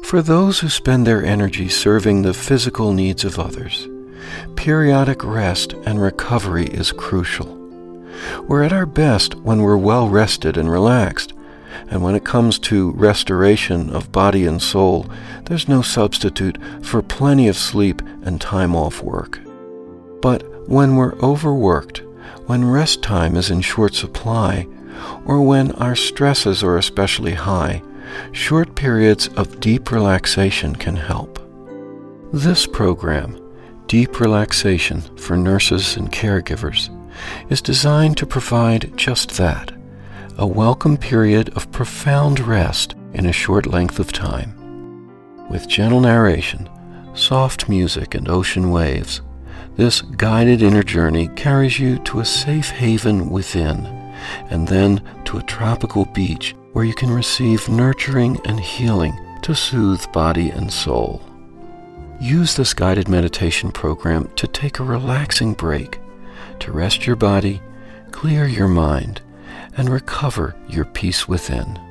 For those who spend their energy serving the physical needs of others, periodic rest and recovery is crucial. We're at our best when we're well rested and relaxed, and when it comes to restoration of body and soul, there's no substitute for plenty of sleep and time off work. But when we're overworked, when rest time is in short supply, or when our stresses are especially high, short periods of deep relaxation can help. This program, Deep Relaxation for Nurses and Caregivers, is designed to provide just that, a welcome period of profound rest in a short length of time. With gentle narration, soft music, and ocean waves, this guided inner journey carries you to a safe haven within, and then to a tropical beach where you can receive nurturing and healing to soothe body and soul. Use this guided meditation program to take a relaxing break, to rest your body, clear your mind, and recover your peace within.